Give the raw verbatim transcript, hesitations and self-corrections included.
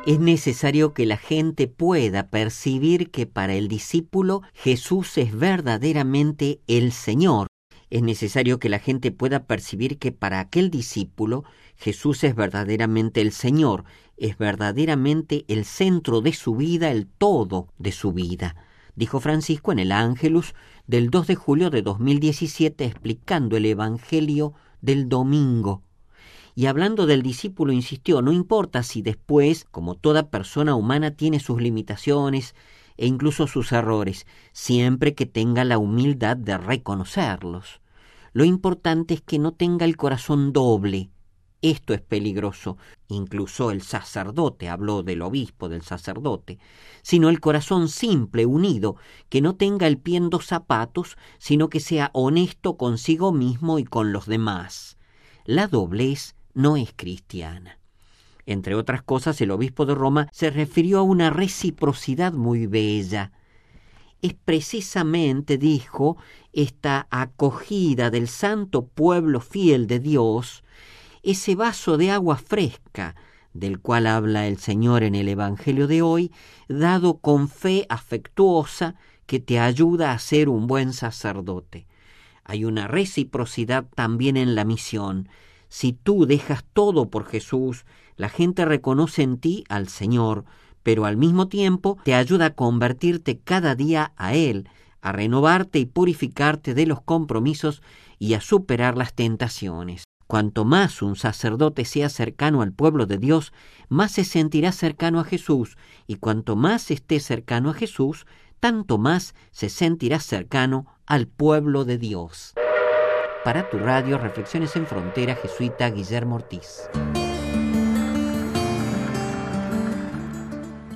Es necesario que la gente pueda percibir que para el discípulo Jesús es verdaderamente el Señor. Es necesario que la gente pueda percibir que para aquel discípulo Jesús es verdaderamente el Señor, es verdaderamente el centro de su vida, el todo de su vida. Dijo Francisco en el Ángelus del dos de julio de dos mil diecisiete explicando el Evangelio del domingo. Y hablando del discípulo insistió, no importa si después, como toda persona humana, tiene sus limitaciones e incluso sus errores, siempre que tenga la humildad de reconocerlos. Lo importante es que no tenga el corazón doble. Esto es peligroso. Incluso el sacerdote habló del obispo, del sacerdote, sino el corazón simple, unido, que no tenga el pie en dos zapatos, sino que sea honesto consigo mismo y con los demás. La doblez no es cristiana. Entre otras cosas, el obispo de Roma se refirió a una reciprocidad muy bella. Es precisamente, dijo, esta acogida del santo pueblo fiel de Dios, ese vaso de agua fresca del cual habla el Señor en el Evangelio de hoy, dado con fe afectuosa que te ayuda a ser un buen sacerdote. Hay una reciprocidad también en la misión. Si tú dejas todo por Jesús, la gente reconoce en ti al Señor, pero al mismo tiempo te ayuda a convertirte cada día a Él, a renovarte y purificarte de los compromisos y a superar las tentaciones. Cuanto más un sacerdote sea cercano al pueblo de Dios, más se sentirá cercano a Jesús, y cuanto más esté cercano a Jesús, tanto más se sentirá cercano al pueblo de Dios. Para tu radio, Reflexiones en Frontera, jesuita Guillermo Ortiz.